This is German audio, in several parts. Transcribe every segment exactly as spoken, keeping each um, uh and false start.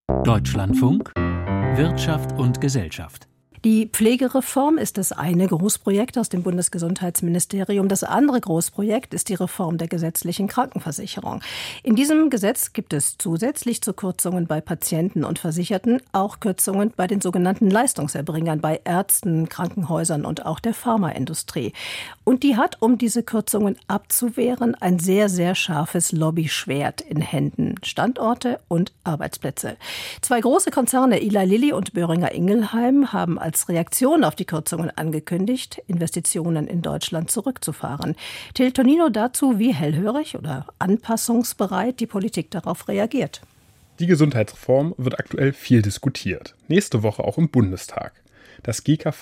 Deutschlandfunk Wirtschaft und Gesellschaft. Die Pflegereform ist das eine Großprojekt aus dem Bundesgesundheitsministerium. Das andere Großprojekt ist die Reform der gesetzlichen Krankenversicherung. In diesem Gesetz gibt es zusätzlich zu Kürzungen bei Patienten und Versicherten auch Kürzungen bei den sogenannten Leistungserbringern, bei Ärzten, Krankenhäusern und auch der Pharmaindustrie. Und die hat, um diese Kürzungen abzuwehren, ein sehr, sehr scharfes Lobbyschwert in Händen. Standorte und Arbeitsplätze. Zwei große Konzerne, Eli Lilly und Boehringer Ingelheim, haben als Reaktion auf die Kürzungen angekündigt, Investitionen in Deutschland zurückzufahren. Till Tonino dazu, wie hellhörig oder anpassungsbereit die Politik darauf reagiert. Die Gesundheitsreform wird aktuell viel diskutiert. Nächste Woche auch im Bundestag. Das G K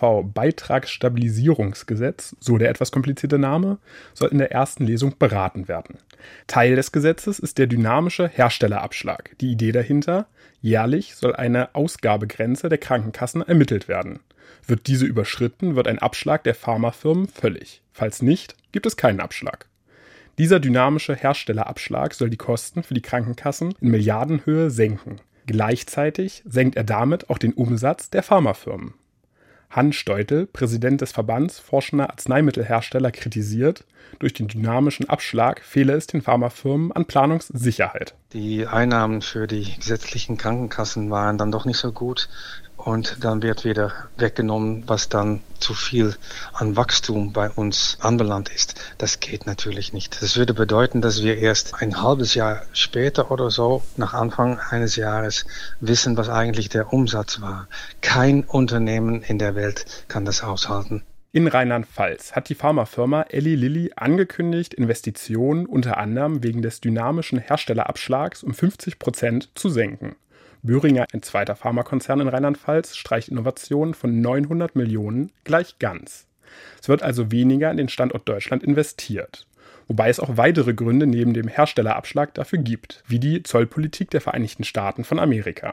V-Beitragsstabilisierungsgesetz, so der etwas komplizierte Name, soll in der ersten Lesung beraten werden. Teil des Gesetzes ist der dynamische Herstellerabschlag. Die Idee dahinter: jährlich soll eine Ausgabegrenze der Krankenkassen ermittelt werden. Wird diese überschritten, wird ein Abschlag der Pharmafirmen fällig. Falls nicht, gibt es keinen Abschlag. Dieser dynamische Herstellerabschlag soll die Kosten für die Krankenkassen in Milliardenhöhe senken. Gleichzeitig senkt er damit auch den Umsatz der Pharmafirmen. Hans Steutel, Präsident des Verbands Forschender Arzneimittelhersteller, kritisiert, durch den dynamischen Abschlag fehle es den Pharmafirmen an Planungssicherheit. Die Einnahmen für die gesetzlichen Krankenkassen waren dann doch nicht so gut. Und dann wird wieder weggenommen, was dann zu viel an Wachstum bei uns anbelangt ist. Das geht natürlich nicht. Das würde bedeuten, dass wir erst ein halbes Jahr später oder so, nach Anfang eines Jahres, wissen, was eigentlich der Umsatz war. Kein Unternehmen in der Welt kann das aushalten. In Rheinland-Pfalz hat die Pharmafirma Eli Lilly angekündigt, Investitionen unter anderem wegen des dynamischen Herstellerabschlags um fünfzig Prozent zu senken. Boehringer, ein zweiter Pharmakonzern in Rheinland-Pfalz, streicht Innovationen von neunhundert Millionen gleich ganz. Es wird also weniger in den Standort Deutschland investiert. Wobei es auch weitere Gründe neben dem Herstellerabschlag dafür gibt, wie die Zollpolitik der Vereinigten Staaten von Amerika.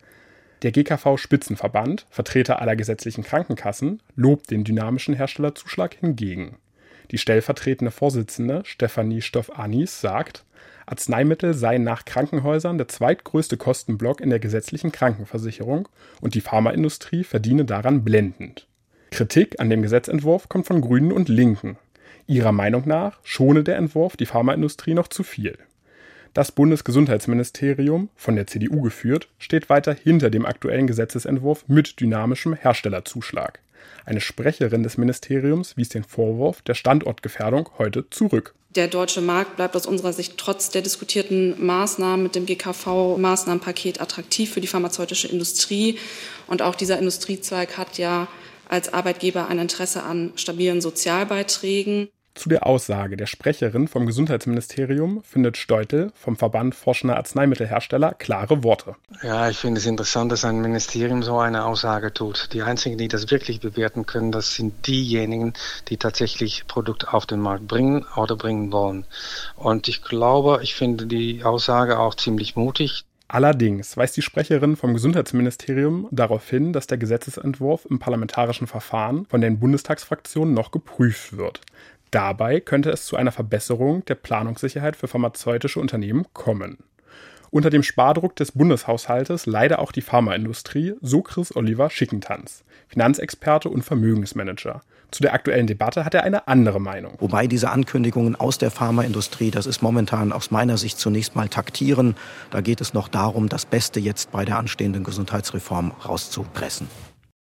Der G K V-Spitzenverband, Vertreter aller gesetzlichen Krankenkassen, lobt den dynamischen Herstellerzuschlag hingegen. Die stellvertretende Vorsitzende Stefanie Stoff-Anis sagt, Arzneimittel seien nach Krankenhäusern der zweitgrößte Kostenblock in der gesetzlichen Krankenversicherung und die Pharmaindustrie verdiene daran blendend. Kritik an dem Gesetzentwurf kommt von Grünen und Linken. Ihrer Meinung nach schone der Entwurf die Pharmaindustrie noch zu viel. Das Bundesgesundheitsministerium, von der C D U geführt, steht weiter hinter dem aktuellen Gesetzesentwurf mit dynamischem Herstellerzuschlag. Eine Sprecherin des Ministeriums wies den Vorwurf der Standortgefährdung heute zurück. Der deutsche Markt bleibt aus unserer Sicht trotz der diskutierten Maßnahmen mit dem G K V-Maßnahmenpaket attraktiv für die pharmazeutische Industrie. Und auch dieser Industriezweig hat ja als Arbeitgeber ein Interesse an stabilen Sozialbeiträgen. Zu der Aussage der Sprecherin vom Gesundheitsministerium findet Steutel vom Verband Forschender Arzneimittelhersteller klare Worte. Ja, ich finde es interessant, dass ein Ministerium so eine Aussage tut. Die einzigen, die das wirklich bewerten können, das sind diejenigen, die tatsächlich Produkte auf den Markt bringen oder bringen wollen. Und ich glaube, ich finde die Aussage auch ziemlich mutig. Allerdings weist die Sprecherin vom Gesundheitsministerium darauf hin, dass der Gesetzesentwurf im parlamentarischen Verfahren von den Bundestagsfraktionen noch geprüft wird. Dabei könnte es zu einer Verbesserung der Planungssicherheit für pharmazeutische Unternehmen kommen. Unter dem Spardruck des Bundeshaushaltes leide auch die Pharmaindustrie, so Chris Oliver Schickentanz, Finanzexperte und Vermögensmanager. Zu der aktuellen Debatte hat er eine andere Meinung. Wobei diese Ankündigungen aus der Pharmaindustrie, das ist momentan aus meiner Sicht zunächst mal taktieren. Da geht es noch darum, das Beste jetzt bei der anstehenden Gesundheitsreform rauszupressen.